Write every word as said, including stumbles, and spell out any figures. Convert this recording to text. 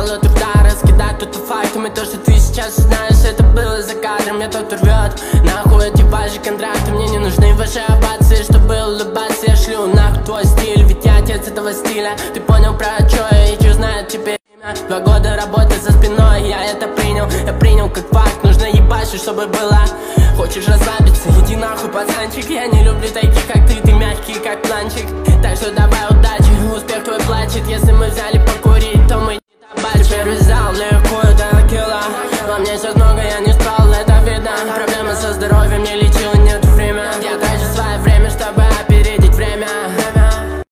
делаю труда раскидать тут фактами. То, что ты сейчас знаешь, это было за кадром. Мне тот рвет, нахуй эти ваши контракты. Мне не нужны ваши овации, чтобы улыбаться. Я шлю нахуй твой стиль, ведь я отец этого стиля. Ты понял, про что я и чё знает теперь имя. Два года работы за спиной, я это принял. Я принял как факт, нужно ебашить, чтобы было. Хочешь расслабиться, иди нахуй, пацанчик. Я не люблю таких, как ты, ты мягкий, как планчик. Так что давай удачи, успех твой плачет. Если мы взяли покурить, то мы не табачим.